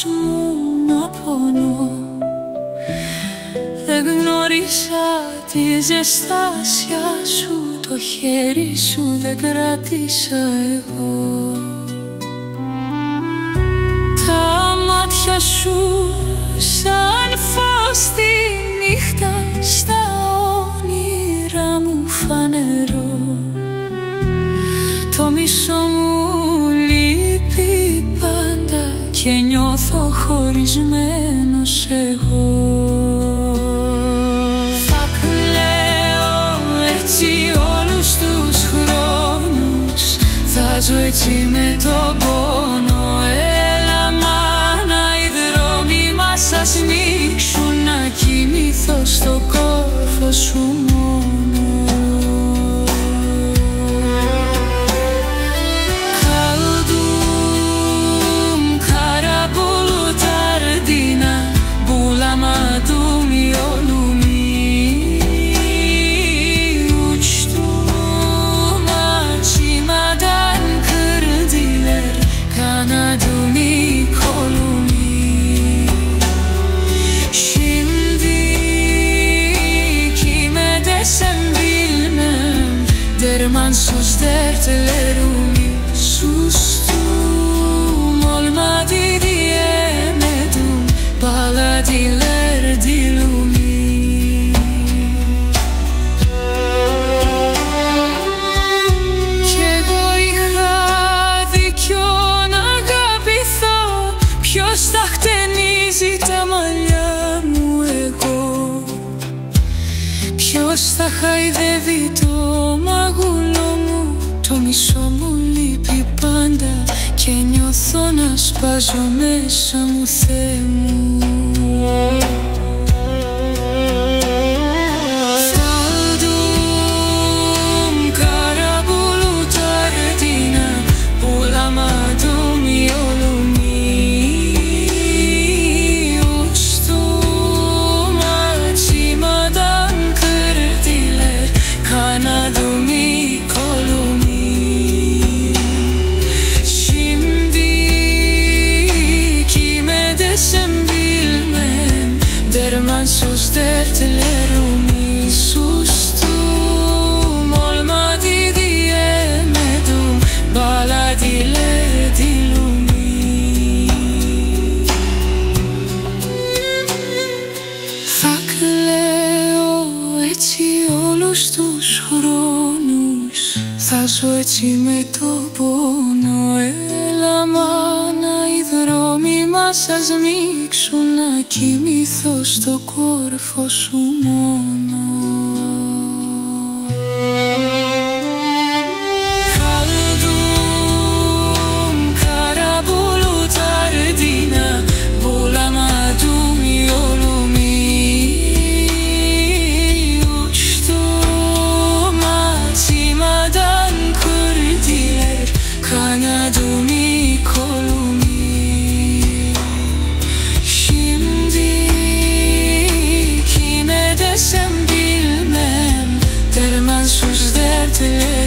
μου να πονώ. Δεν γνώρισα τη ζεστάσια σου, το χέρι σου δεν κράτησα εγώ. Τα μάτια σου σαν φως τη νύχτα, στα όνειρα μου φανερό. Το μισό μου λείπει πάντα και νιώθω χωρισμένος εγώ. Θα κλαίω έτσι όλους τους χρόνους, θα ζω έτσι με τον πόνο. Έλα μάνα, οι δρόμοι μας ας ανοίξουν, να κοιμηθώ στο κόρφο σου μόνο. Derman sus dertlerimi sustum, olmadı diyemedim, bağladılar dilimi. Κι εγώ είχα δίκιο να αγαπηθώ, ποιος θα χτενίζει τα μαλλιά μου εγώ, ποιος θα χαϊδεύει το μαγούλο μου. Το μισό μου λείπει πάντα και νιώθω να σπάζω μέσα μου, Θεέ μου. Derman sus dertlerimi sustum, olmadı diyemedim, bağladılar dilimi. Θα κλαίω έτσι όλους τους χρόνους, θα ζω έτσι με το πόνο. Έλα μάνα, οι δρόμοι μας ας ανοίξουν, να κοιμηθώ στο κόρφο σου μόνο. Kaldım kara bulut ardına, bulamadım yolumu. Uçtum açmadan kırdılar kanadımı, kolumu. Desem bilmem, dermansız dertler